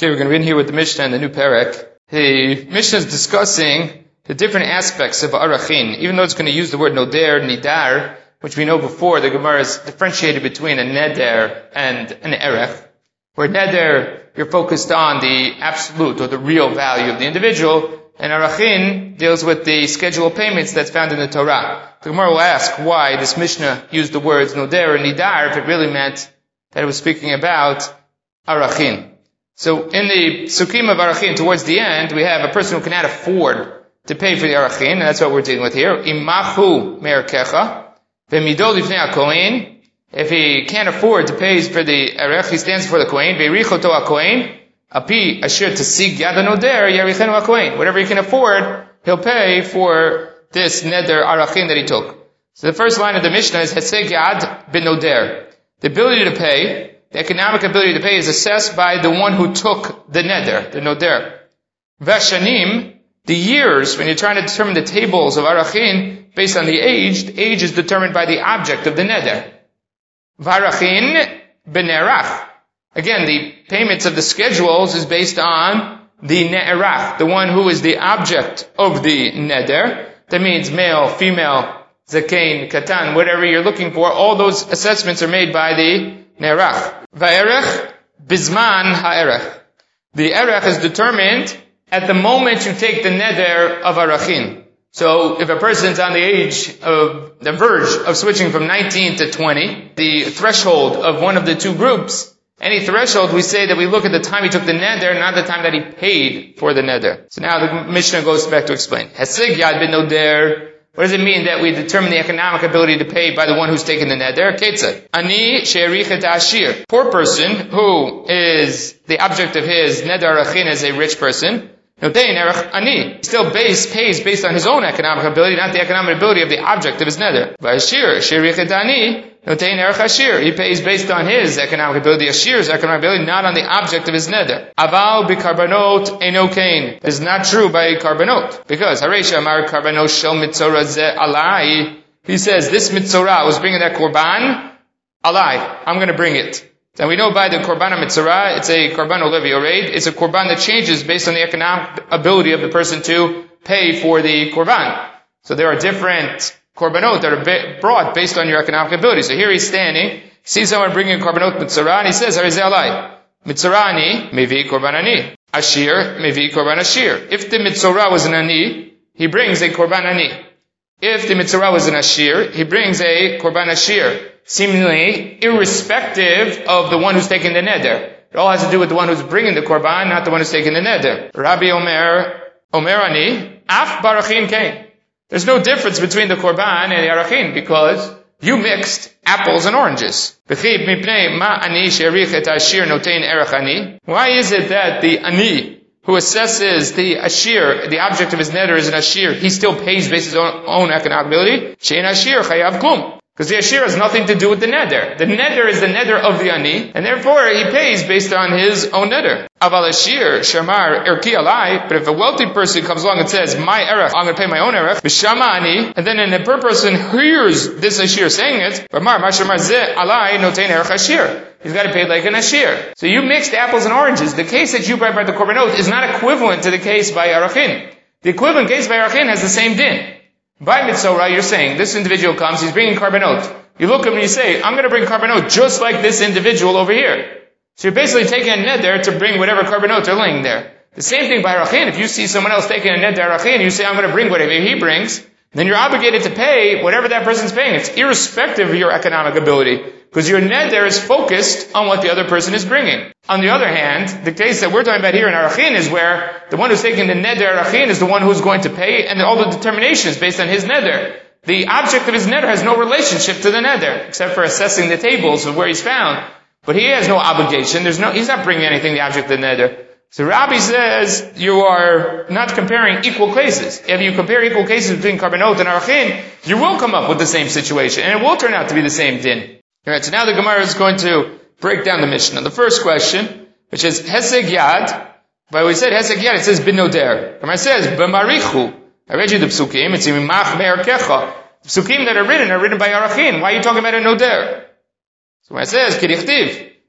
Okay, we're going to begin here with the Mishnah and the new Perek. The Mishnah is discussing the different aspects of Arachin. Even though it's going to use the word Noder, Nidar, which we know before, the Gemara is differentiated between a Neder and an Erech. Where Neder, you're focused on the absolute or the real value of the individual, and Arachin deals with the schedule of payments that's found in the Torah. The Gemara will ask why this Mishnah used the words Noder and Nidar if it really meant that it was speaking about Arachin. So in the Sukkim of Arachin, towards the end, we have a person who cannot afford to pay for the Arachin, and that's what we're dealing with here. Imachu merkecha, v'midol lifnei hakohen. If he can't afford to pay for the Erech, he stands for the Kohen. Ve'richoto hakohen, api asher tasig yad hanoder, yarichenu hakohen. Whatever he can afford, he'll pay for this neder Arachin that he took. So the first line of the Mishnah is Heseg yad b'noder. The ability to pay, the economic ability to pay is assessed by the one who took the neder, the noder. Vashanim, the years, when you're trying to determine the tables of Arachin, based on the age is determined by the object of the neder. Varachin b'nerach. Again, the payments of the schedules is based on the ne'erach, the one who is the object of the neder. That means male, female, zakein, katan, whatever you're looking for. All those assessments are made by the ne'erach. Va'erech bizman ha'erech. The erech is determined at the moment you take the neder of Arachin. So if a person's on the verge of switching from 19 to 20, the threshold of one of the two groups, any threshold, we say that we look at the time he took the neder, not the time that he paid for the neder. So now the Mishnah goes back to explain. Heseg yad ben noder. What does it mean that we determine the economic ability to pay by the one who's taken the neder? Ketzad. Ani she'erichet ashir. Poor person who is the object of his neder Arachin is a rich person. Notein erech ani. Still pays based on his own economic ability, not the economic ability of the object of his neder. V'ashir she'erichet ani. Notein erech ashir. He pays based on his economic ability, ashir's economic ability, not on the object of his neder. Aval b'karbanot eino kain. It's not true by karbanot. Because Haresha amar karbanot shel mitzorah ze alai. He says, this mitzorah was bringing that korban, alai. I'm going to bring it. And we know by the korban mitzorah, it's a korban olevi oreid. It's a korban that changes based on the economic ability of the person to pay for the korban. So there are different korbanot that are brought based on your economic ability. So here he's standing, sees someone bringing korbanot mitzorah, and he says, Harizeh alai. Mitzorah ani, mevi korban ani. Ashir, mevi korban ashir. If the mitzorah was an ani, he brings a korban ani. If the mitzorah was an ashir, he brings a korban ashir. Seemingly irrespective of the one who's taking the neder. It all has to do with the one who's bringing the korban, not the one who's taking the neder. Rabbi Omer ani, af barachin kain. There's no difference between the korban and the arachin because you mixed apples and oranges. Why is it that the ani who assesses the ashir, the object of his neder is an ashir, he still pays based on his own economic ability? Shein ashir chayav klum. Because the ashir has nothing to do with the neder. The neder is the neder of the ani, and therefore he pays based on his own neder. Aval ashir shamar erki alai. But if a wealthy person comes along and says, my erech, I'm going to pay my own erech, b'shama ani, and then a poor person hears this ashir saying it, b'mar mashamar ze alai notein erech ashir. He's got to pay like an ashir. So you mixed apples and oranges. The case that you brought by the korbanot is not equivalent to the case by Arachin. The equivalent case by Arachin has the same din. By mitzorah, you're saying, this individual comes, he's bringing karbanot. You look at him and you say, I'm going to bring karbanot just like this individual over here. So you're basically taking a neder to bring whatever karbanot are laying there. The same thing by Arachin. If you see someone else taking a neder Arachin, you say, I'm going to bring whatever he brings, then you're obligated to pay whatever that person's paying. It's irrespective of your economic ability. Because your neder is focused on what the other person is bringing. On the other hand, the case that we're talking about here in Arachin is where the one who's taking the neder Arachin is the one who's going to pay, and all the determination is based on his neder. The object of his neder has no relationship to the neder, except for assessing the tables of where he's found. But he has no obligation. He's not bringing anything the object of the neder. So Rabbi says you are not comparing equal cases. If you compare equal cases between karbanot and Arachin, you will come up with the same situation, and it will turn out to be the same din. Alright, so now the Gemara is going to break down the Mishnah. The first question, which is Heseg yad. But we said Heseg yad, it says bin noder. The Gemara says b'marichu. I read you the psukim. It's imach me'erkecha. The psukim that are written by Arachin. Why are you talking about a noder? So when it says kirichtiv,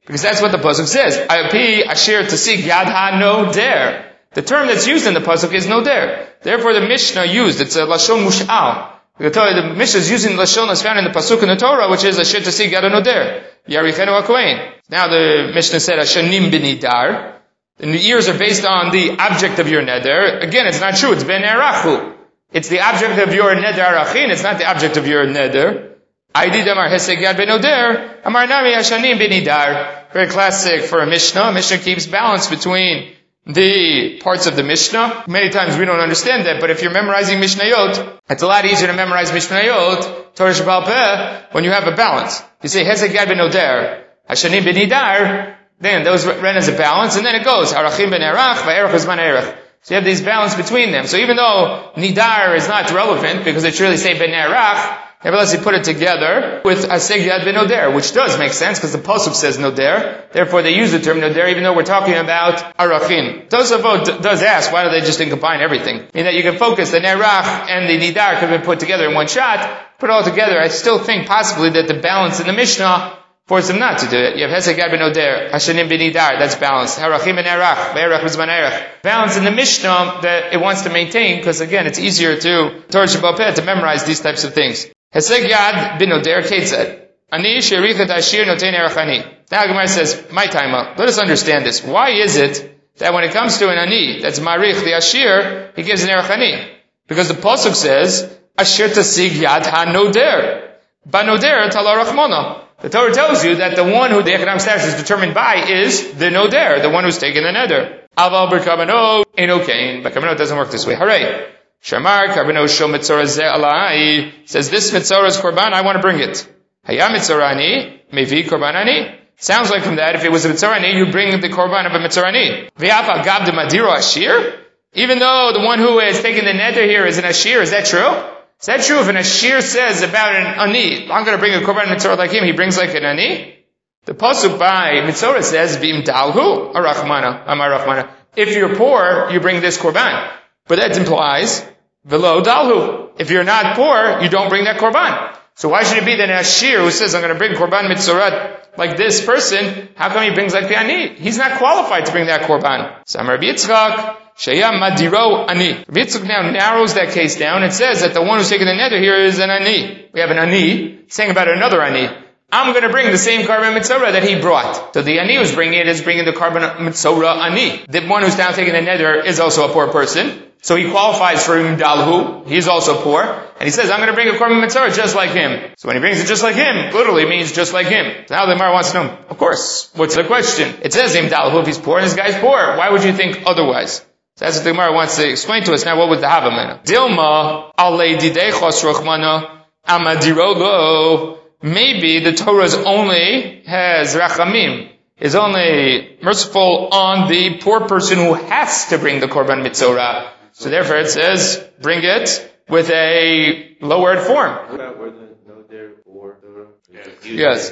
Because that's what the pasuk says. Api asher tasig yad ha-noder. The term that's used in the pasuk is noder. Therefore, the Mishnah used, it's a lashon mush'al. The Mishnah is using the lashon that's found in the pasuk in the Torah, which is asher tasig yad ha-noder. Yarichenu ha-kohen. Now the Mishnah said ashanim b'nidar. And the years are based on the object of your neder. Again, it's not true. It's ben erachu. It's the object of your neder arachin. It's not the object of your neder. Aidi damar heseg yad benoder. Amar nami hashanim benidar. Very classic for a Mishnah. Mishnah keeps balance between the parts of the Mishnah. Many times we don't understand that, but if you're memorizing Mishnayot, it's a lot easier to memorize Mishnayot, Torah Sheba'al Peh, when you have a balance. You say heseg yad benoder, hashanim benidar. Then those run as a balance, and then it goes harachim ben erach, va'erach b'zman erach. So you have these balance between them. So even though nidar is not relevant because it should really say ben erach, nevertheless you put it together with aseg yad ben noder, which does make sense because the pasuk says noder. Therefore they use the term noder even though we're talking about arachin. Tosafot does ask why do they just combine everything? I mean that you can focus the nerach and the nidar could have been put together in one shot. Put it all together. I still think possibly that the balance in the Mishnah force them not to do it. You have heseg yad ben noder, hashanim benidar, that's balanced. Harachim ben erach, ve'erach b'zman erach. Balance in the Mishnah that it wants to maintain, because again, it's easier to Torah Sheba'al Peh to memorize these types of things. Heseg yad ben noder, ketzad. Ani sherichat ashir noten erach ani. Now Gemara says, my time up. Let us understand this. Why is it that when it comes to an ani, that's marich, the ashir, he gives an erach ani? Because the pasuk says, ashir tasig yad ha-noder. Ba noder tala rachmona. The Torah tells you that the one who the economic status is determined by is the noder, the one who's taking the neder. Aval b'karbano eno kain, but karbano doesn't work this way. Hooray! Shamar karbano shel mitzorah ze alai says this mitzorah is korban. I want to bring it. Haya mitzorani mevi korbanani. Sounds like from that if it was a mitzorani, you bring the korban of a mitzorani. V'afa gab de madiro ashir. Even though the one who is taking the neder here is an ashir, is that true? Is that true if an ashir says about an ani, I'm going to bring a korban mitzorah like him, he brings like an ani? The pasuk by mitzorah says, V'im dalhu, arachmana, amar rachmana. If you're poor, you bring this korban. But that implies, v'lo dalhu. If you're not poor, you don't bring that korban. So why should it be that an ashir who says, I'm going to bring korban mitzorah like this person, how come he brings like the ani? He's not qualified to bring that korban. Samar Yitzchak, Sheyam Madiro Ani. Rabbi Yitzchak now narrows that case down and says that the one who's taking the neder here is an ani. We have an ani saying about another ani. I'm going to bring the same korban mitzorah that he brought. So the ani who's bringing it is bringing the korban mitzorah ani. The one who's now taking the neder is also a poor person. So he qualifies for Dalhu. He's also poor. And he says, I'm going to bring a korban mitzorah just like him. So when he brings it just like him, literally means just like him. So now the Gemara wants to know, of course, what's the question? It says Dalhu if he's poor and this guy's poor. Why would you think otherwise? So that's what the Gemara wants to explain to us. Now what would the Havamina? Dilma, alei didechos rochmana, amadirolo. Maybe the Torah's only has rachamim, is only merciful on the poor person who has to bring the korban mitzorah. So therefore it says, bring it with a lowered form. What about where the noder or Torah? Yes.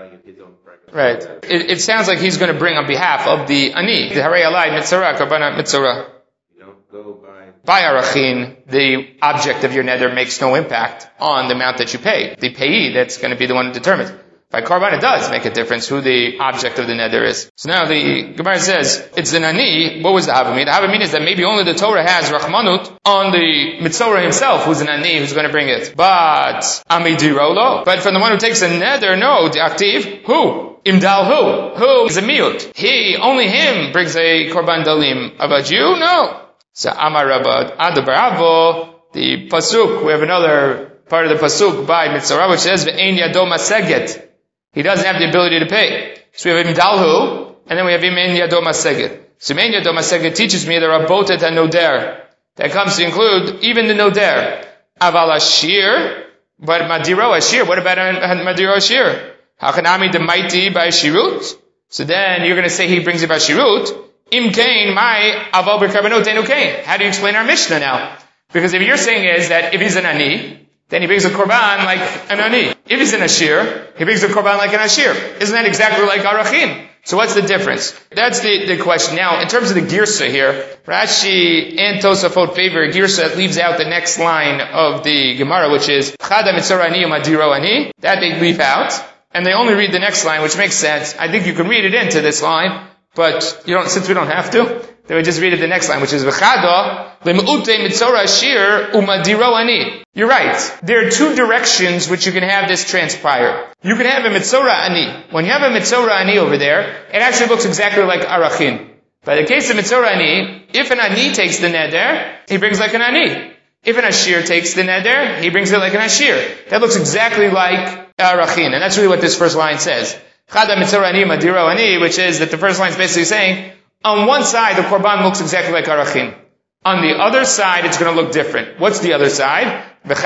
Right. It sounds like he's going to bring on behalf of the ani, the harei alai mitzorah, korban mitzorah. You don't go By arachin, the object of your neder makes no impact on the amount that you pay. The payee, that's going to be the one who determines. By korban, it does make a difference who the object of the neder is. So now the Gemara says, it's an ani. What was the Havamina? The Havamina is that maybe only the Torah has rachmanut on the mitzorah himself, who's an ani, who's going to bring it. But amidirolo. But from the one who takes a neder, no, the active, who? Imdal who is a miut. Only him brings a korban dalim. About you? No. So Amar Rabba Adabaravo, the pasuk, we have another part of the pasuk by mitzorah which says Ve'ein yado maseget. He doesn't have the ability to pay. So we have Imdalhu, and then we have Ve'ein yado maseget. So Ve'ein yado maseget teaches me there are botet and noder. That comes to include even the noder. Aval ashir, but madiro ashir. What about madiro ashir? Hakanami demaiti by shirut. So then you're going to say he brings it by shirut. Im kain my aval b'karbanot enu kain. How do you explain our Mishnah now? Because if you're saying is that if he's an ani, then he brings a korban like an ani. If he's an ashir, he brings a korban like an ashir. Isn't that exactly like arachin? So what's the difference? That's the question. Now, in terms of the girsa here, Rashi and Tosafot favor a girsa that leaves out the next line of the Gemara, which is chada mitzorah ani umadiro ani. That they leave out. and they only read the next line, which makes sense. I think you can read it into this line, but since we don't have to, they would just read it the next line, which is V'chado le'me'ute mitzora ashir umadiro ani. You're right. There are two directions which you can have this transpire. You can have a mitzora ani. When you have a mitzora ani over there, it actually looks exactly like arachin. By the case of mitzora ani, if an ani takes the neder, he brings like an ani. If an ashir takes the neder, he brings it like an ashir. That looks exactly like arachin, and that's really what this first line says. Chada mitzora ani madiro ani, which is that the first line is basically saying, on one side, the korban looks exactly like arachin. On the other side, it's going to look different. What's the other side? It's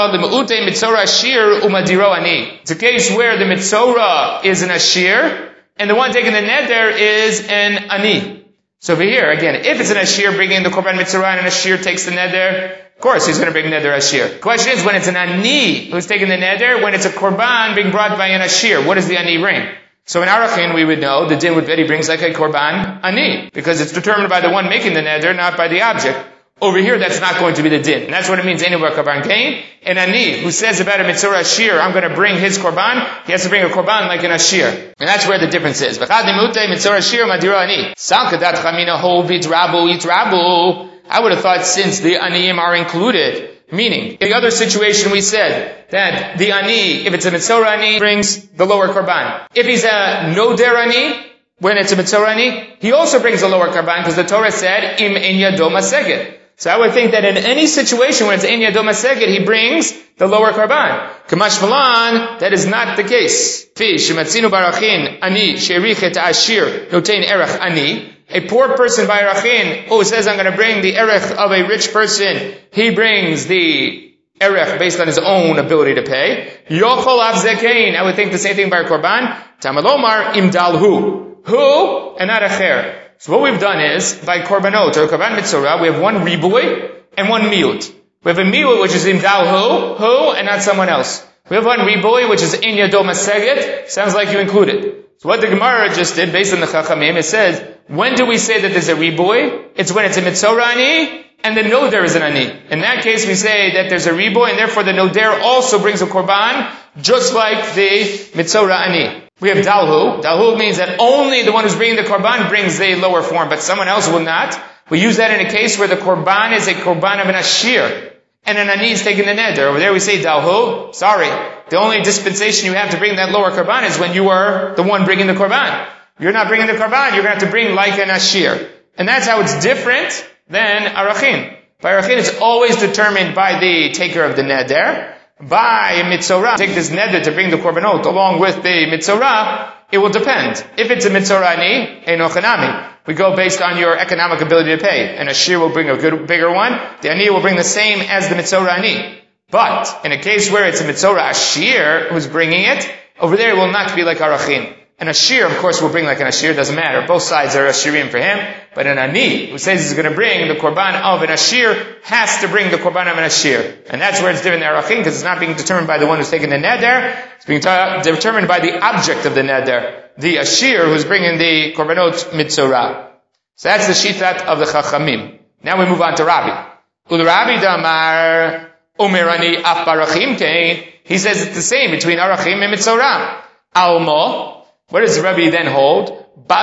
a case where the mitzora is an ashir, and the one taking the neder is an ani. So over here, again, if it's an ashir bringing the korban mitzora and an ashir takes the neder, of course he's going to bring neder ashir. The question is, when it's an ani who's taking the neder, when it's a korban being brought by an ashir, what does the ani bring? So in Arachin, we would know the din would be he brings like a korban ani, because it's determined by the one making the neder, not by the object. Over here, that's not going to be the din. And that's what it means, anywhere korban kain. An ani, who says about a mitzora ashir, I'm going to bring his korban, he has to bring a korban like an ashir. And that's where the difference is. V'chad nimute mitzora ashir madiro ani. Salkadat chamina hol bitrabu itrabu. I would have thought since the aniyim are included, meaning, in the other situation we said that the ani, if it's a mitzora ani, brings the lower korban. If he's a noder ani, when it's a mitzora ani, he also brings a lower korban, because the Torah said, im ein yado maseged. So I would think that in any situation when it's ein yado maseged, he brings the lower korban. Kamash malan, that is not the case. Fi shematzinu barachin ani sheirichet ashir notein erech ani. A poor person by Arachin who says, I'm going to bring the erech of a rich person, he brings the erech based on his own ability to pay. Yochol av zekein, I would think the same thing by Korban. Tamalomar imdalhu. Who? And not acher. So what we've done is, by Korbanot, or Korban Mitzorah, we have one riboy and one miut. We have a miut which is imdalhu, who, and not someone else. We have one riboy which is in yado maseged, sounds like you included. So what the Gemara just did, based on the Chachamim, it says, when do we say that there's a riboy? It's when it's a mitzora ani, and the noder is an ani. In that case, we say that there's a riboy, and therefore the noder also brings a korban, just like the mitzora ani. We have dalhu. Dalhu means that only the one who's bringing the korban brings the lower form, but someone else will not. We use that in a case where the korban is a korban of an ashir, and an ani is taking the neder. Over there we say dalhu. Sorry. The only dispensation you have to bring that lower korban is when you are the one bringing the korban. You're not bringing the korban, you're going to have to bring like an ashir. And that's how it's different than arachin. By arachin, it's always determined by the taker of the neder. By mitzorah, take this neder to bring the korbanot along with the mitzorah, it will depend. If it's a mitzorah ani, eino chanami. We go based on your economic ability to pay. An ashir will bring a bigger one. The ani will bring the same as the mitzorah ani. But, in a case where it's a mitzorah ashir who's bringing it, over there it will not be like arachin. An ashir, of course, will bring like an ashir, doesn't matter. Both sides are ashirim for him. But an ani, who says he's going to bring the korban of an ashir, has to bring the korban of an ashir. And that's where it's different than arachin, because it's not being determined by the one who's taking the neder. It's being determined by the object of the neder. The ashir who's bringing the korbanot mitzorah. So that's the shitat of the chachamim. Now we move on to Rabbi. Ul Rabbi damar umerani af barachim kein. He says it's the same between arachim and mitzorah. Almo. What does Rabbi then hold?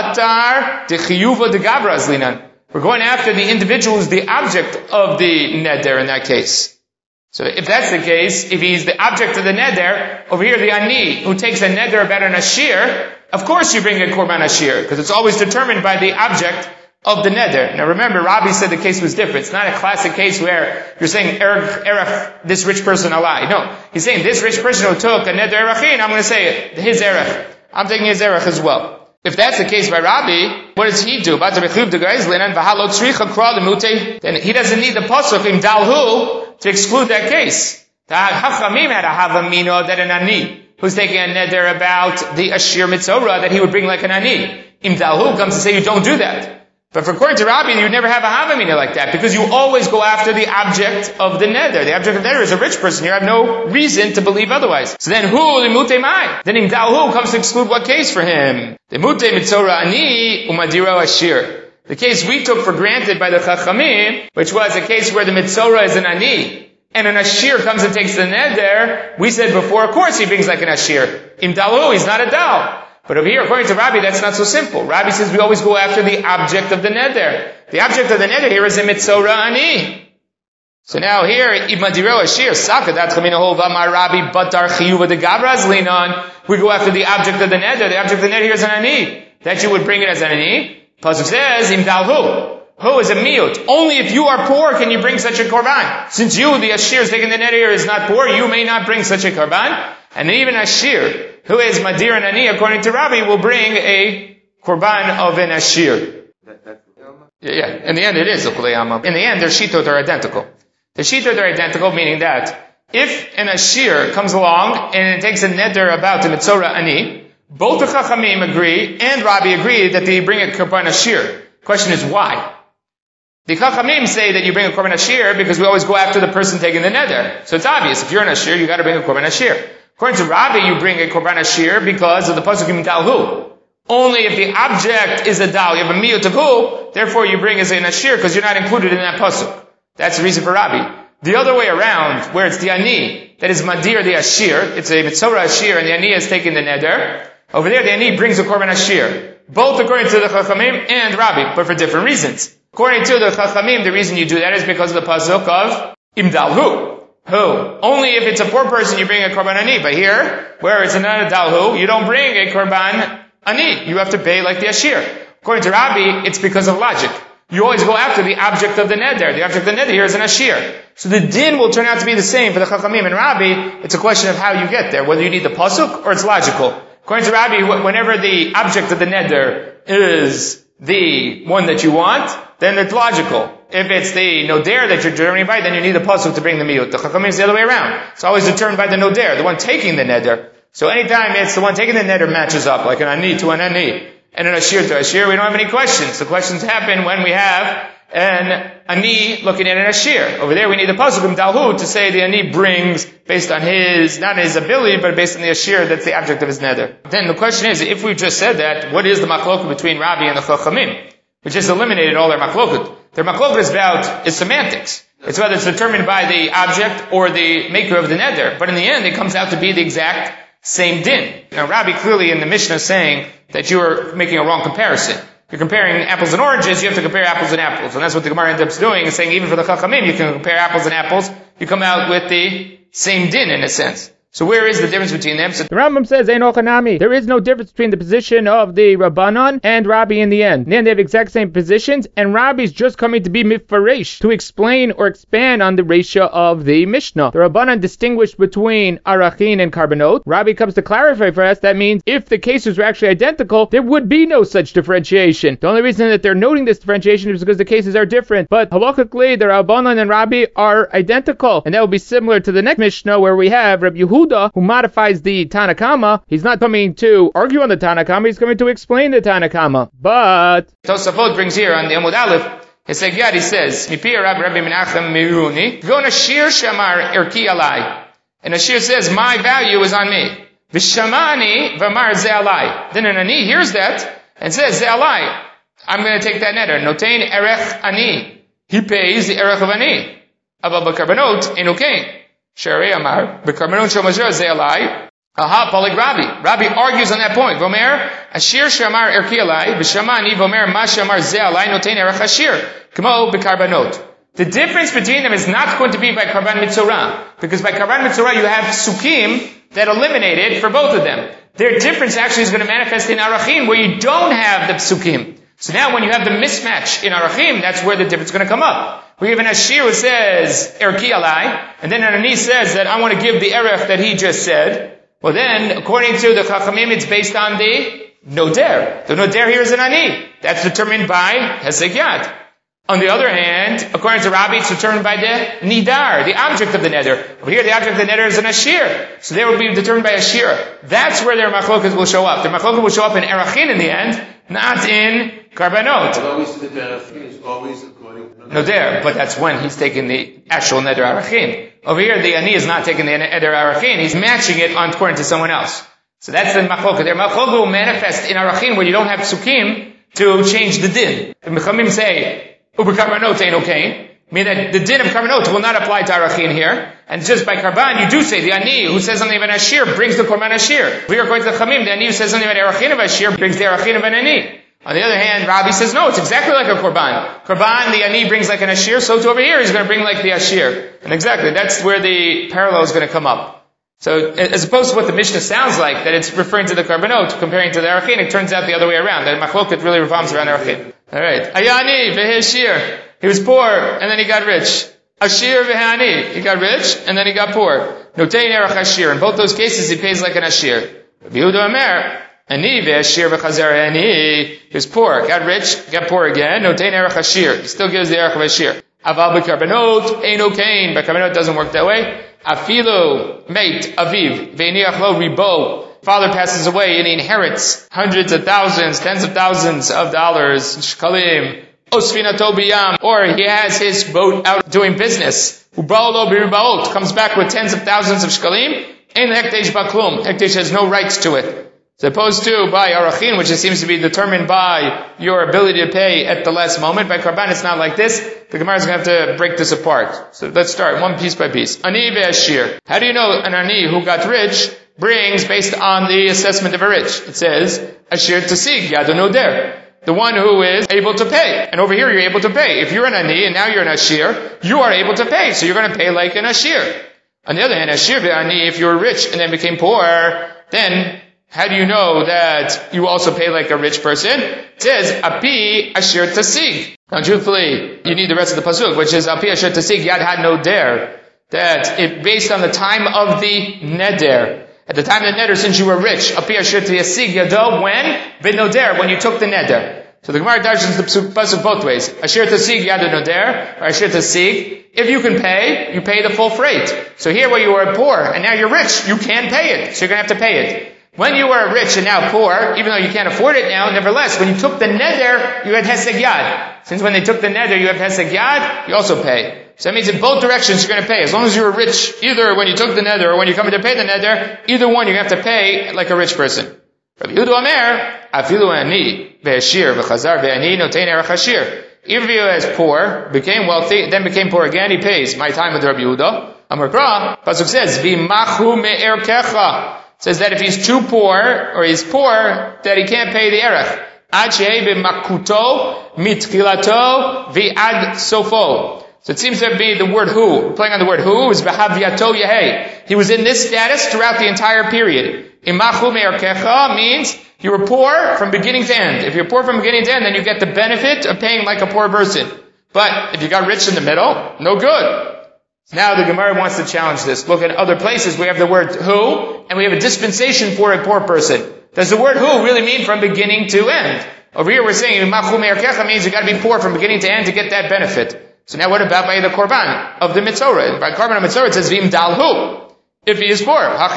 Batar de chiyuva de gabra zlinan. We're going after the individual who's the object of the neder in that case. So if that's the case, if he's the object of the neder, over here the ani, who takes a neder about an ashir, of course you bring a korban ashir, because it's always determined by the object of the neder. Now remember, Rabbi said the case was different. It's not a classic case where you're saying, erech, this rich person alai. No. He's saying, this rich person who took a neder erachin, I'm going to say it, his erech. I'm taking his erech as well. If that's the case by Rabbi, what does he do? Then he doesn't need the pasuk in dalhu to exclude that case. The Chachamim had a havamino that an ani who's taking a neder about the ashir mitzorah that he would bring like an ani. Im dalhu comes to say you don't do that. But according to Rabbi, you never have a havamina like that, because you always go after the object of the neder. The object of the neder is a rich person. You have no reason to believe otherwise. So then, limute mai? Then imdahu comes to exclude what case for him? Limute mitzorah ani umadiro ashir. The case we took for granted by the Chachamim, which was a case where the mitzorah is an ani, and an ashir comes and takes the neder, we said before, of course he brings like an ashir. Im dalhu, he's not a dal. But over here, according to Rabbi, that's not so simple. Rabbi says we always go after the object of the neder. The object of the neder here is a mitzora ani. So now here, Ibmadirel Ashir, Sakadat Chaminaho Vamar Rabbi Batar Chiyuva de Gabraz Linon. We go after the object of the neder. The object of the neder here is an ani. That you would bring it as an ani. Pasuk says, Im dalhu. Hu is a miut. Only if you are poor can you bring such a korban. Since you, the Ashir, is taking the neder here, is not poor, you may not bring such a korban. And even Ashir, who is Madir and Ani, according to Rabbi, will bring a korban of an Ashir. Yeah, in the end it is Ukuleyama. In the end, their shitot are identical. The shitot are identical, meaning that if an Ashir comes along and it takes a neder about the Mitzora Ani, both the Chachamim agree and Rabbi agree that they bring a korban Ashir. Question is why? The Chachamim say that you bring a korban Ashir because we always go after the person taking the neder. So it's obvious, if you're an Ashir, you gotta bring a korban Ashir. According to Rabbi, you bring a korban ashir because of the pasuk im dalhu. Only if the object is a dal, you have a miyut of hu, therefore you bring as an ashir because you're not included in that pasuk. That's the reason for Rabbi. The other way around, where it's the ani that is madir the ashir, it's a mitzora ashir and the ani is taking the neder. Over there, the ani brings a korban ashir. Both according to the Chachamim and Rabbi, but for different reasons. According to the Chachamim, the reason you do that is because of the pasuk of im dalhu. Who? Only if it's a poor person you bring a korban ani. But here, where it's another dalhu, you don't bring a korban ani. You have to pay like the ashir. According to Rabbi, it's because of logic. You always go after the object of the neder. The object of the neder here is an ashir. So the din will turn out to be the same for the Chachamim and Rabbi. It's a question of how you get there, whether you need the pasuk or it's logical. According to Rabbi, whenever the object of the neder is the one that you want, then it's logical. If it's the noder that you're determining by, then you need the pasuk to bring the miyut. The chachamim is the other way around. It's always determined by the noder, the one taking the neder. So anytime it's the one taking the neder matches up, like an ani to an ani, and an ashir to ashir, we don't have any questions. The questions happen when we have an ani looking at an ashir. Over there we need the pasuk im dalhu to say the ani brings based on his, not his ability, but based on the ashir that's the object of his neder. Then the question is, if we just said that, what is the machloket between Rabbi and the chachamim? We just eliminated all their machloket. Their machloket is about is semantics. It's whether it's determined by the object or the maker of the neder. But in the end, it comes out to be the exact same din. Now, Rabbi clearly in the Mishnah is saying that you are making a wrong comparison. You're comparing apples and oranges, you have to compare apples and apples. And that's what the Gemara ends up doing, is saying even for the Chachamim, you can compare apples and apples, you come out with the same din in a sense. So where is the difference between them? So the Rambam says, Ein ochanami. There is no difference between the position of the Rabbanon and Rabbi in the end. In the end, they have exact same positions, and Rabbi's just coming to be mifresh, to explain or expand on the ratio of the Mishnah. The Rabbanon distinguished between arachin and karbanot. Rabbi comes to clarify for us, that means if the cases were actually identical, there would be no such differentiation. The only reason that they're noting this differentiation is because the cases are different. But halakhically, the Rabbanon and Rabbi are identical, and that will be similar to the next Mishnah where we have Rabbi Yehuda, who modifies the Tanakama. He's not coming to argue on the Tanakama, he's coming to explain the Tanakama. But Tosafot brings here on the Amud Aleph, he says, Mipi Rabbi Menachem Miruni, Gon Ashir Shamar Erki Alai. And Ashir says, my value is on me. Vishamani Vamar Ze Alai. Then an Ani hears that and says, Ze Alai, I'm going to take that neder. Notain Erech Ani. He pays the Erech of Ani. Abba Bakarbanot Enukain. Shari Amar, B'karmenon Shomazir Ze'alai, Aha, Polig Rabbi. Rabbi argues on that point. Vomer, Ashir Shamar Erki Alai, B'shamani Vomer, Ma Shamar Ze'alai, Notein Erech Ashir, Kmo B'karbanot. The difference between them is not going to be by Karban Mitzorah, because by Karban Mitzorah you have Sukkim that eliminated for both of them. Their difference actually is going to manifest in Arachim, where you don't have the Psukim. So now when you have the mismatch in Arachim, that's where the difference is going to come up. We have an Ashir who says, Erki Alai, and then an Ani says that I want to give the Erech that he just said. Well then, according to the Chachamim, it's based on the Noder. The Noder here is an Ani. That's determined by Heseg Yad. On the other hand, according to Rabbi, it's determined by the Nidar, the object of the Neder. Over here, the object of the Neder is an Ashir. So they will be determined by Ashir. That's where their Machlokas will show up. Their Machlokas will show up in Erachin in the end, not in Karbanot. Always the Erachin is always according to Noder, but that's when he's taking the actual Neder Arachin. Over here, the Ani is not taking the Neder Arachin, he's matching it according to someone else. So that's the Machlokas. Their Machlokas will manifest in Arachin where you don't have Psukim to change the din. The Mechamim say, Ubekarbanot ain't okay. Meaning that the din of karbanot will not apply to arachin here. And just by karban, you do say the ani who says something about ashir brings the korban ashir. We are going to the chamim, the ani who says something about arachin of ashir brings the arachin of an ani. On the other hand, Rabbi says no, it's exactly like a korban. Korban, the ani brings like an ashir, so to over here he's going to bring like the ashir. And exactly, that's where the parallel is going to come up. So, as opposed to what the Mishnah sounds like, that it's referring to the karbanot, comparing to the arachin, it turns out the other way around. That machloket really revolves around arachin. Alright. Ayani v'hashir. He was poor, and then he got rich. Ashir v'hani. He got rich, and then he got poor. Notein erach ashir. In both those cases, he pays like an ashir. Yehuda Omer. Ani v'ashir v'chazar ani. He was poor, got rich, got poor again. Notein erach ashir. He still gives the erach of ashir. Aval b'karbanot. Eino kain. But karbanot doesn't work that way. Afilu mate aviv ve'niach lo ribo. Father passes away and he inherits hundreds of thousands, tens of thousands of dollars, shkalim, osfinato biyam, or he has his boat out doing business. Ubalo biribaot comes back with tens of thousands of shkalim. Ein hektesh baklum. Hektesh has no rights to it. As opposed to by arachin, which seems to be determined by your ability to pay at the last moment. By karban, it's not like this. The Gemara is going to have to break this apart. So let's start one piece by piece. Ani ve'ashir. How do you know an ani who got rich brings based on the assessment of a rich? It says, ashir tasig, yadu noder. The one who is able to pay. And over here you're able to pay. If you're an ani and now you're an ashir, you are able to pay. So you're going to pay like an ashir. On the other hand, ashir ve'ani, if you were rich and then became poor, then how do you know that you also pay like a rich person? It says, api ashir tasig. Now truthfully, you need the rest of the pasuk, which is, api ashir tasig yad had no der. That it based on the time of the neder. At the time of the neder, since you were rich, api ashir tasig yado, when? Bid no der, when you took the neder. So the Gemara darshans the pasuk both ways. Ashir tasig yad no der, or ashir tasig. If you can pay, you pay the full freight. So here where you were poor, and now you're rich, you can pay it. So you're going to have to pay it. When you were rich and now poor, even though you can't afford it now, nevertheless, when you took the neder, you had heseg yad. Since when they took the neder, you have heseg yad, you also pay. So that means in both directions you're going to pay. As long as you were rich, either when you took the neder or when you're coming to pay the neder, either one you have to pay like a rich person. Rabbi Yehuda Omer, afilu ani ve'ashir v'chazar ve'ani notein erach ashir. Even if he was poor, became wealthy, then became poor again, he pays. My time with Rabbi Yehuda. Amar Kra, pasuk says, v'machu me'erkecha. Says that if he's too poor, or he's poor, that he can't pay the erech. Ad shehei b'makuto mitchilato v'ad sofo. So it seems to be the word who. We're playing on the word who is b'havyato yehei. He was in this status throughout the entire period. Imachu me'erkecha means you were poor from beginning to end. If you're poor from beginning to end, then you get the benefit of paying like a poor person. But if you got rich in the middle, no good. Now the Gemara wants to challenge this. Look at other places. We have the word who, and we have a dispensation for a poor person. Does the word who really mean from beginning to end? Over here we're saying machu me'erkecha means you got to be poor from beginning to end to get that benefit. So now what about by the korban of the mitzorah? By korban of mitzorah it says v'im dalhu. If he is poor, he has to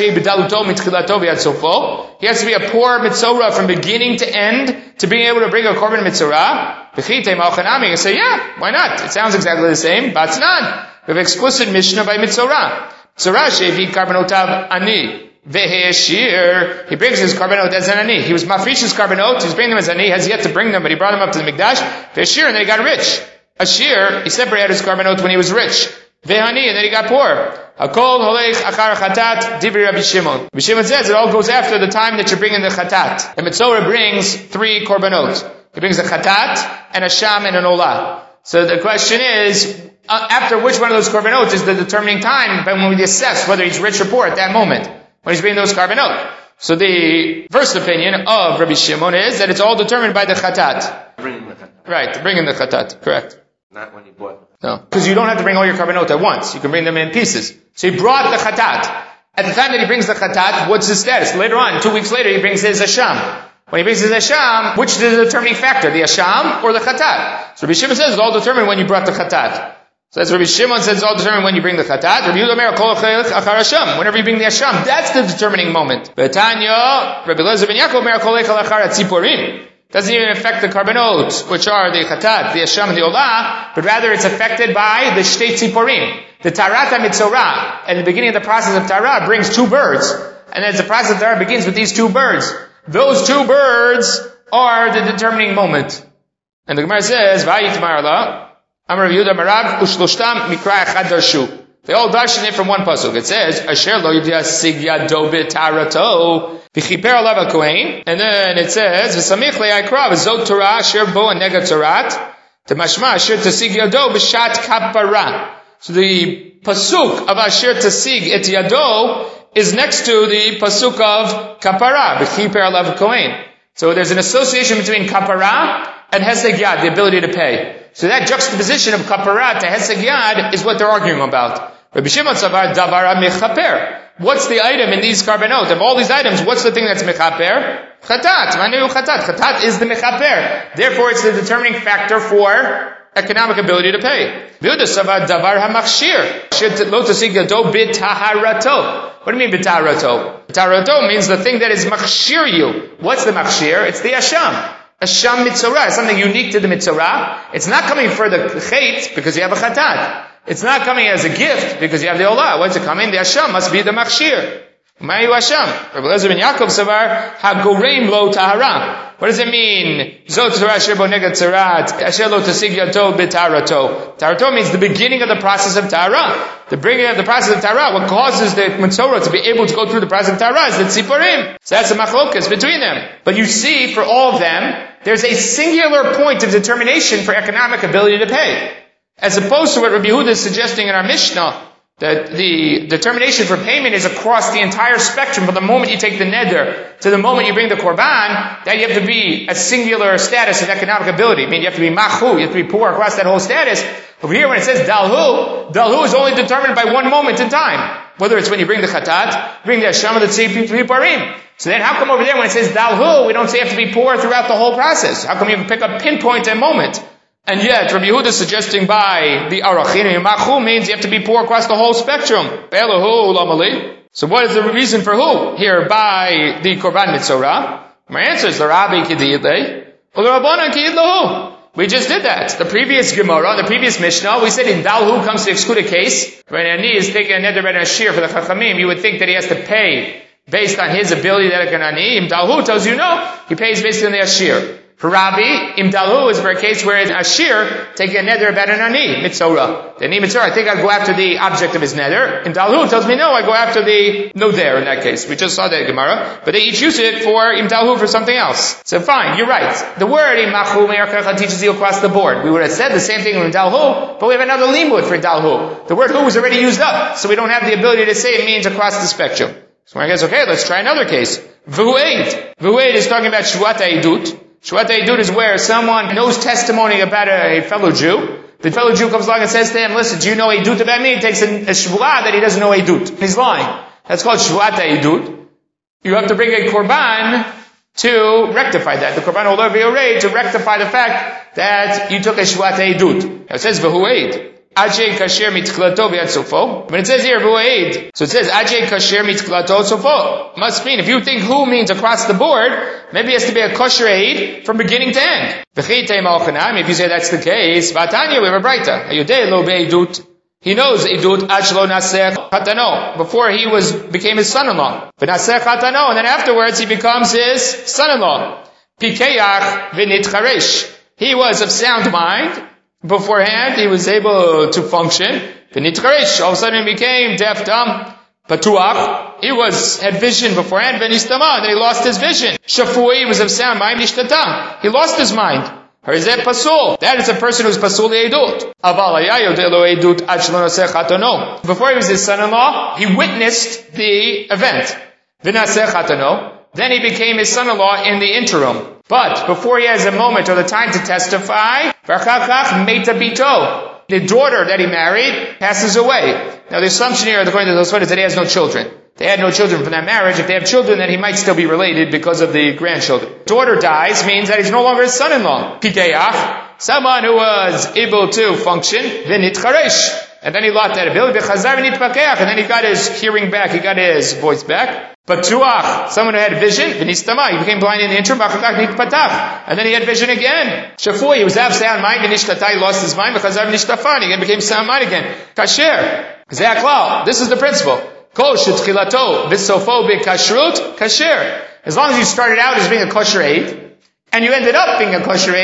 be a poor mitzorah from beginning to end to being able to bring a korban mitzorah. You say, yeah, why not? It sounds exactly the same. Batznan. We have explicit Mishnah by mitzorah. Mitzorah shevi karbanotav ani veheshir. He brings his karbanot as an ani. He was mafresh his karbanot. He's bringing them as ani. He has yet to bring them, but he brought them up to the mikdash. Veheshir, and then he got rich. Ashir, he separated his karbanot when he was rich. Vehani, and then he got poor. Hakol holech achar chatat divri Rabbi Shimon. Rabbi Shimon says it all goes after the time that you're bringing the chatat. The mitzorah brings 3 korbanot. He brings a chatat, and a sham, and an olah. So the question is, after which one of those korbanot is the determining time when we assess whether he's rich or poor at that moment, when he's bringing those korbanot. So the first opinion of Rabbi Shimon is that it's all determined by the chatat. Bringing the chatat. Right, bringing the chatat, correct. Not when you bought. No, because you don't have to bring all your korbanot at once. You can bring them in pieces. So he brought the chatat. At the time that he brings the chatat, what's his status? Later on, 2 weeks later, he brings his asham. When he brings his asham, which is the determining factor, the asham or the chatat? So Rabbi Shimon says it's all determined when you brought the chatat. So that's Rabbi Shimon says it's all determined when you bring the chatat. Rabbi Yehuda Omer kol achar asham. Whenever you bring the asham, that's the determining moment. V'tanya, Rabbi Elazar ben Yaakov Omer kol achar atziporim. Doesn't even affect the karbanot, which are the chatat, the asham, and the olah, but rather it's affected by the shtei tziporim. The tarat mitzorah, at the beginning of the process of tarah, brings 2 birds. And as the process of tarah begins with these 2 birds, those 2 birds are the determining moment. And the Gemara says, Vayitmar Allah, Amar Rabbi Yehuda Marav ushloshtam mikra echad darshu. They all darshan it from one pasuk. It says, Asher lo yasig yado b'tarato v'chiper alav hakohen. And then it says, V'samich le'aykrav zot Torah asher bo anega torat t'mashma asher tasig yado b'shat kapara. So the pasuk of asher tasig et yado is next to the pasuk of kapara v'chiper alav hakohen. So there's an association between kapara and heseg yad, the ability to pay. So that juxtaposition of kapara to heseg yad is what they're arguing about. Rabbi Shimon savar davara mechaper. What's the item in these karbanot? Of all these items, what's the thing that's mechaper? Chatat. Manu chatat. Chatat is the mechaper. Therefore, it's the determining factor for economic ability to pay. Yehuda savar davar hamachshir. Shir lo tasig yado b'taharato. What do you mean b'taharato? B'taharato means the thing that is machshir you. What's the machshir? It's the asham. Asham mitzorah is something unique to the mitzorah. It's not coming for the chait because you have a chatat. It's not coming as a gift because you have the olah. What's it coming? The asham must be the machshir. Mayu asham. Rabbi Elazar ben Yaakov savar hagoreim lo tahara. What does it mean? Zot Torah asher bo neged tzarat asher lo tasig yato b'taharato. Taharato means the beginning of the process of tahara. The beginning of the process of tahara. What causes the mitzorah to be able to go through the process of tahara is the tziporim. So that's the machlokas between them. But you see, for all of them, there's a singular point of determination for economic ability to pay. As opposed to what Rabbi Yehuda is suggesting in our Mishnah, that the determination for payment is across the entire spectrum from the moment you take the neder to the moment you bring the korban, that you have to be a singular status of economic ability. I mean, you have to be machu, you have to be poor across that whole status. Over here, when it says dalhu is only determined by one moment in time. Whether it's when you bring the chatat, bring the asham of the tziparim. So then how come over there when it says dalhu, we don't say you have to be poor throughout the whole process? How come you can pick up pinpoint a moment? And yet, Rabbi Yehuda is suggesting by the arachin, machu means you have to be poor across the whole spectrum. So what is the reason for who? Here, by the korban mitzorah. My answer is the Rabbi kidiyidle, or the Rabbanan kidiyidlahu. We just did that. The previous Gemara, the previous Mishnah, we said in dalhu comes to exclude a case. When Ani is taking a neder ben ashir for the chachamim, you would think that he has to pay based on his ability that an ani. Im dalhu tells you no, he pays based on the ashir. For Rabbi, im dalhu is for a case where an ashir taking a neder about an ani, mitzorah. The ani mitzorah, I think I'd go after the object of his neder. Im dalhu tells me no, I go after the noder in that case. We just saw that Gemara. But they each use it for im dalhu for something else. So fine, you're right. The word im machu me'arkacha teaches you across the board. We would have said the same thing in dalhu, but we have another limud for dalhu. The word hu was already used up, so we don't have the ability to say it means across the spectrum. So I guess, okay, let's try another case. V'hu'ed. V'hu'ed is talking about shvuat ha'edut. Shvuat ha'edut is where someone knows testimony about a fellow Jew. The fellow Jew comes along and says to him, listen, do you know edut about me? He takes a shvuah that he doesn't know edut. He's lying. That's called shvuat ha'edut. You have to bring a korban to rectify that. The korban olav v'yorei to rectify the fact that you took a shvuat ha'edut. Now it says v'hu'ed. Ajay kasher mitklato v'yad sofo. When it says here v'hu'ed, so it says ajay kasher mitklato sofo. Must mean, if you think who means across the board, maybe it has to be a kosher aid from beginning to end. If you say that's the case, Vatanya, we have a braita. Ayudei lo be'edut. He knows edut achlo nasech chatano. Before he became his son-in-law. V'nasech chatano, and then afterwards he becomes his son-in-law. Pikeach v'nitcharesh. He was of sound mind. Beforehand, he was able to function. V'nitcharesh, all of a sudden he became deaf, dumb. Patuach, he had vision beforehand, v'nistama, and then he lost his vision. Shafui, he was of sound mind, nishtata. He lost his mind. Harizeh pasul. That is a person who's pasul edut. Aval ayayo delo edut achlo nasech chatano. Before he was his son-in-law, he witnessed the event. V'nasech chatano. Then he became his son-in-law in the interim. But before he has a moment or the time to testify, v'achakach meta bito. The daughter that he married passes away. Now the assumption here, according to those is that he has no children. They had no children from that marriage. If they have children, then he might still be related because of the grandchildren. Daughter dies means that he's no longer his son-in-law. Pikeach, someone who was able to function, v'nitcharesh. And then he lost that ability, and then he got his hearing back, he got his voice back. But tuach, someone who had vision, v'nistama, he became blind in the interim, and then he had vision again. Shafui, he was out of sound mind, v'nishtata, he lost his mind, he became sound mind again. Kasher, ze'aklal, this is the principle. Kol shetchilato v'sofo b'kashrut, kasher. As long as you started out as being a kosher aid, and you ended up being a kosher aid,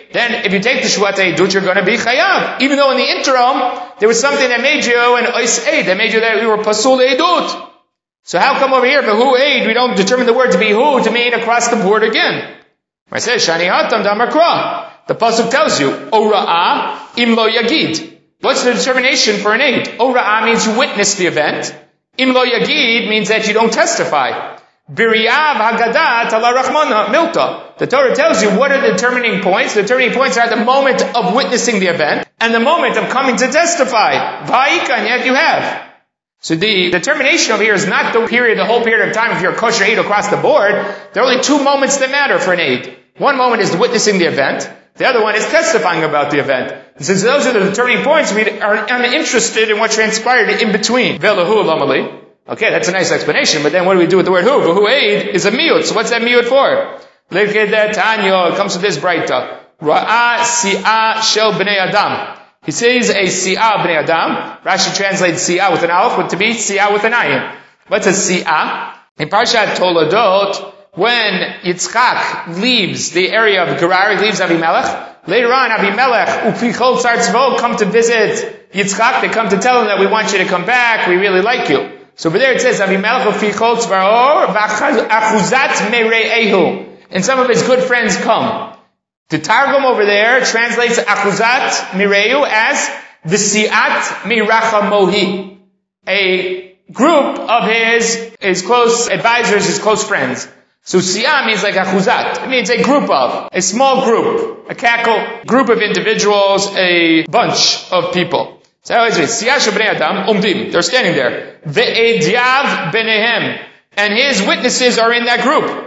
then if you take the Shvuat Eidut, you're going to be chayav. Even though in the interim, there was something that made you an Ois Eid, that made you that you were Pasul Eidut. So how come over here, Behu Eid, we don't determine the word to be hu to mean across the board again? I says, Shani Hatam Damakra. The Pasuk tells you, O Ra'ah Im Lo Yagid. What's the determination for an Eid? O Ra'ah means you witness the event. Im Lo Yagid means that you don't testify. Biriyav Hagadat Ala Rachmana Milta. The Torah tells you what are the determining points. The determining points are the moment of witnessing the event and the moment of coming to testify. Va'ika, and yet you have. So the determination over here is not the whole period of time if you're a kosher Eid across the board. There are only two moments that matter for an Eid. One moment is witnessing the event. The other one is testifying about the event. And since those are the determining points, we are uninterested in what transpired in between. Velahu lamali. Okay, that's a nice explanation, but then what do we do with the word hu? Hu Eid is a miyut. So what's that miyut for? Look at that Tanya. It comes with this braita. Ra'ah si'ah shel b'nei adam. He says a si'ah b'nei adam. Rashi translates si'ah with an aleph, but to be si'ah with an ayin. What's a si'ah? In Parshat Toledot, when Yitzchak leaves the area of Gerar, he leaves Avimelech. Later on, Avimelech, Upichol Tzartzvo, come to visit Yitzchak. They come to tell him that we want you to come back. We really like you. So over there it says, Avimelech Upichol Tzvaror, V'achuzat Mere'ehu. And some of his good friends come. The Targum over there translates Achuzat Mireu as V'si'at Miracha Mohi. A group of his close advisors, his close friends. So Siyah means like Achuzat. It means a group of, a small group, a cackle, group of individuals, a bunch of people. So how is it? Siyah Shabnei Adam, Umdim. They're standing there. Ve'edyav Benehem. And his witnesses are in that group.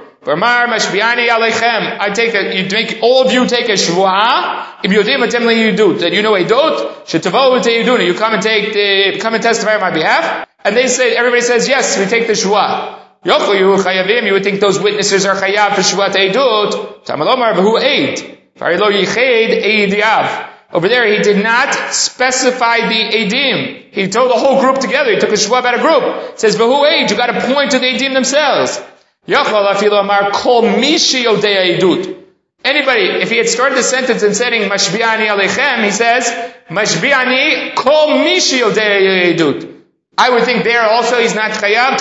I take all of you take a shvuah. If you do that, you know Eidut. You come and testify on my behalf. And everybody says yes, we take the shvuah. You would think those witnesses are chayav for shvuat Eidut. Tamalomar v'hu eid. Farilo yichid eidyav. Over there, he did not specify the edim. He told the whole group together. He took a shvuah about a group. It says v'hu eid. You got to point to the edim themselves. Anybody, if he had started the sentence and saying Mashbi'ani Aleichem, he says Mashbi'ani Kol Mishi Yodei Eidut. I would think there also he's not chayav.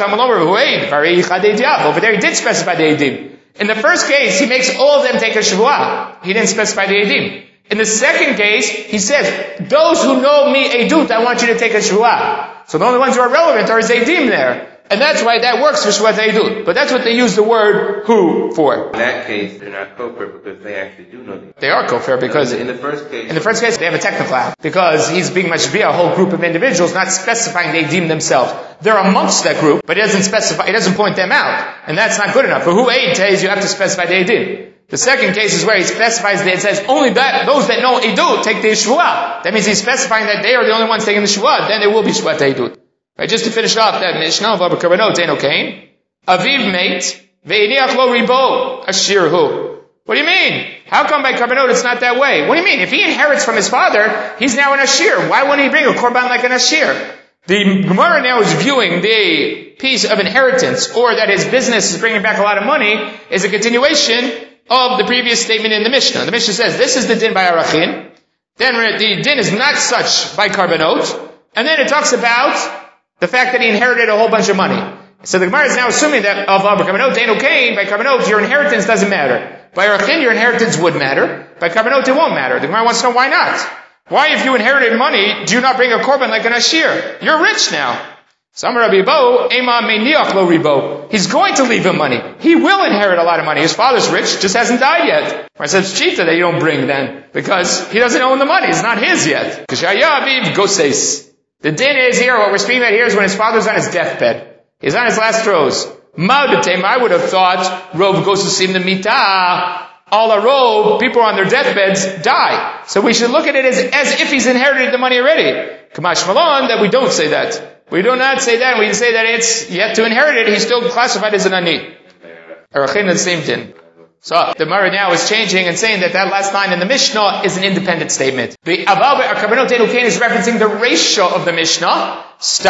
Over there he did specify the edim. In the first case, he makes all of them take a shvuah. He didn't specify the edim. In the second case, he says, those who know me Eidut, I want you to take a shvuah. So the only ones who are relevant are his edim there. And that's why that works for Shvuat Eidut. But that's what they use the word hu for. In that case, they're not kofar because they actually do know the. They are kofar because in the first case they have a technical app because he's being mashbiah a whole group of individuals, not specifying the edim themselves. They're amongst that group, but he doesn't point them out, and that's not good enough. For hu eid says you have to specify the edim. The second case is where he specifies that it says only that those that know Eidut take the shvuah. That means he's specifying that they are the only ones taking the shvuah. Then there will be Shvuat Eidut. Right, just to finish off that Mishnah of Karbanot Eino Kain, Aviv mate, ve'iniach lo ribo ashirhu. What do you mean? How come by Karbanot it's not that way? What do you mean? If he inherits from his father, he's now an ashir. Why wouldn't he bring a korban like an ashir? The Gemara now is viewing the piece of inheritance, or that his business is bringing back a lot of money, is a continuation of the previous statement in the Mishnah. The Mishnah says this is the din by Arachin, then the din is not such by Karbanot, and then it talks about the fact that he inherited a whole bunch of money. So the Gemara is now assuming that of Karbanot Eino Kain, by Karbanot your inheritance doesn't matter. By Arachin your inheritance would matter. By Karbanot it won't matter. The Gemara wants to know why not. Why, if you inherited money, do you not bring a korban like an ashir? You're rich now. Samar Rabbi Bo, Ema Meiniach lo ribo. He's going to leave him money. He will inherit a lot of money. His father's rich, just hasn't died yet. I said it's cheetah that you don't bring then, because he doesn't own the money. It's not his yet. K'shaya aviv goses. The din is here, what we're speaking about here is when his father's on his deathbed. He's on his last throes. Ma'adetem, I would have thought, Rov gosusim the mitah, all a robe, people on their deathbeds die. So we should look at it as if he's inherited the money already. Kamash Malon, that we don't say that. We do not say that, we say that it's yet to inherit it, he's still classified as an ani. Arachin, the same thing. So the Gemara now is changing and saying that last line in the Mishnah is an independent statement. The Aval Karbanot Eino Kain is referencing the ratio of the Mishnah.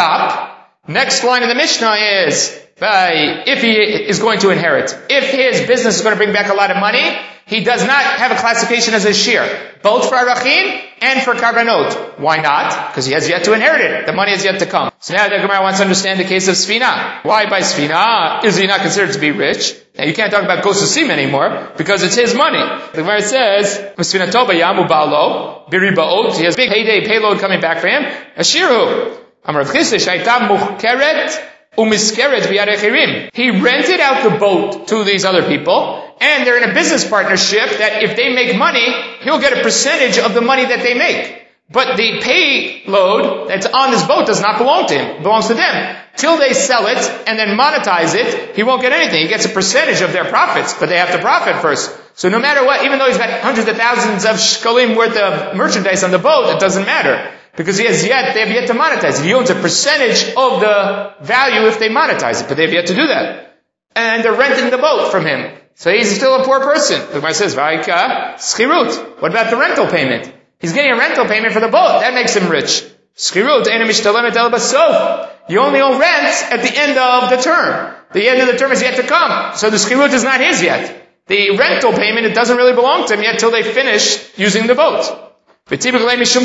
Stop. Next line in the Mishnah is if he is going to inherit. If his business is going to bring back a lot of money, he does not have a classification as a shir, both for arachin and for karbanot. Why not? Because he has yet to inherit it. The money has yet to come. So now the Gemara wants to understand the case of Sfina. Why by Sfina is he not considered to be rich? Now you can't talk about Gosusim anymore because it's his money. The Gemara says, Sfina Toba Yamu Balo, Biribaot, he has big payload coming back for him. Ashiru. Amar Rav Chisda Shaitam Muchkeret Umiskeret Biyarechirim. He rented out the boat to these other people, and they're in a business partnership that if they make money, he'll get a percentage of the money that they make. But the payload that's on this boat does not belong to him. It belongs to them. Till they sell it and then monetize it, he won't get anything. He gets a percentage of their profits, but they have to profit first. So no matter what, even though he's got hundreds of thousands of shkalim worth of merchandise on the boat, it doesn't matter. Because they have yet to monetize it. He owns a percentage of the value if they monetize it, but they have yet to do that. And they're renting the boat from him. So he's still a poor person. The Gemara says, Vayika schirut. What about the rental payment? He's getting a rental payment for the boat. That makes him rich. Schirut, ena mishtalemet el basof. You only owe rent at the end of the term. The end of the term is yet to come. So the schirut is not his yet. The rental payment, it doesn't really belong to him yet till they finish using the boat. But wait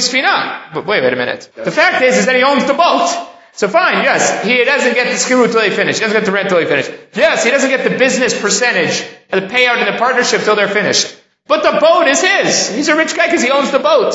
a minute. The fact is that he owns the boat. So fine, yes, he doesn't get the schirut till they finish. He doesn't get the rent till they finish. Yes, he doesn't get the business percentage, the payout in the partnership till they're finished. But the boat is his. He's a rich guy because he owns the boat.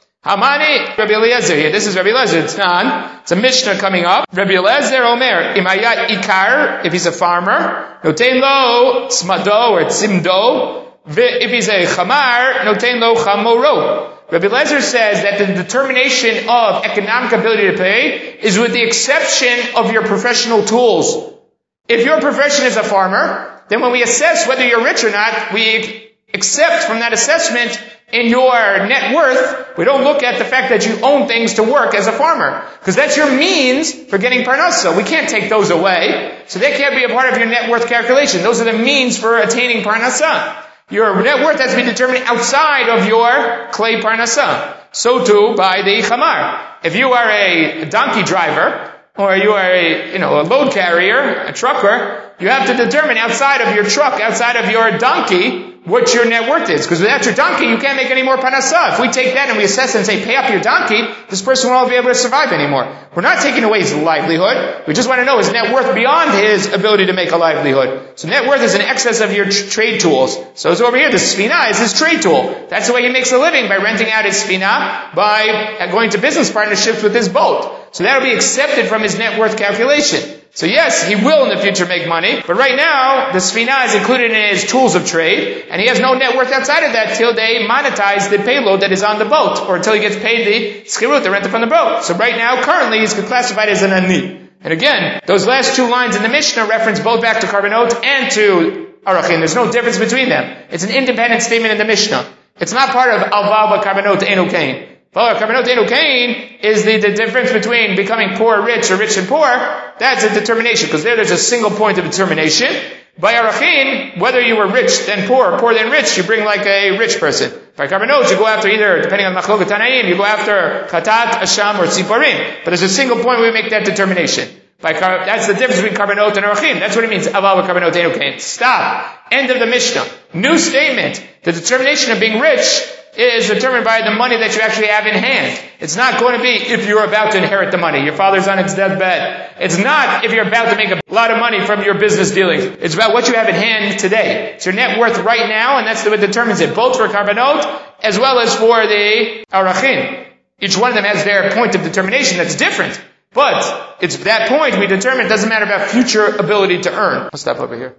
Hamani, Rabbi Eliezer here. This is Rabbi Eliezer. It's a Mishnah coming up. Rabbi Eliezer Omer, Imaya Ikar, if he's a farmer, Notein lo Tzmado or Tzimdo, if he's a Chamar, Notein lo Chamoro. Rabbi Eliezer says that the determination of economic ability to pay is with the exception of your professional tools. If your profession is a farmer, then when we assess whether you're rich or not, we accept from that assessment in your net worth, we don't look at the fact that you own things to work as a farmer. Because that's your means for getting parnasa. We can't take those away. So they can't be a part of your net worth calculation. Those are the means for attaining parnasa. Your net worth has to be determined outside of your clay parnasa. So too by the chamar. If you are a donkey driver, or you are a load carrier, a trucker, you have to determine outside of your truck, outside of your donkey, what your net worth is. Because without your donkey, you can't make any more parnasa. If we take that and we assess and say, pay up your donkey, this person won't be able to survive anymore. We're not taking away his livelihood. We just want to know his net worth beyond his ability to make a livelihood. So net worth is in excess of your trade tools. So it's over here, the sfina is his trade tool. That's the way he makes a living, by renting out his sfina, by going to business partnerships with his boat. So that will be accepted from his net worth calculation. So yes, he will in the future make money, but right now, the sfina is included in his tools of trade, and he has no net worth outside of that till they monetize the payload that is on the boat, or until he gets paid the schirut, the rent from the boat. So right now, currently, he's classified as an ani. And again, those last two lines in the Mishnah reference both back to karbanot and to arachin. There's no difference between them. It's an independent statement in the Mishnah. It's not part of alvav karbanot enu kain. Karbanot enu kain is the difference between becoming poor or rich and poor. That's a determination, because there's a single point of determination. By arachin, whether you were rich then poor, or poor then rich, you bring like a rich person. By karbanot, you go after either, depending on machloket tanaim, you go after katat, asham, or tziparim. But there's a single point where we make that determination. That's the difference between karbanot and arachin. That's what it means. Aval karbanot enu kain. Stop. End of the Mishnah. New statement. The determination of being rich is determined by the money that you actually have in hand. It's not going to be if you're about to inherit the money. Your father's on its deathbed. It's not if you're about to make a lot of money from your business dealings. It's about what you have in hand today. It's your net worth right now, and that's what determines it, both for karbanot as well as for the arachin. Each one of them has their point of determination that's different. But it's that point we determine. It doesn't matter about future ability to earn. I'll stop over here.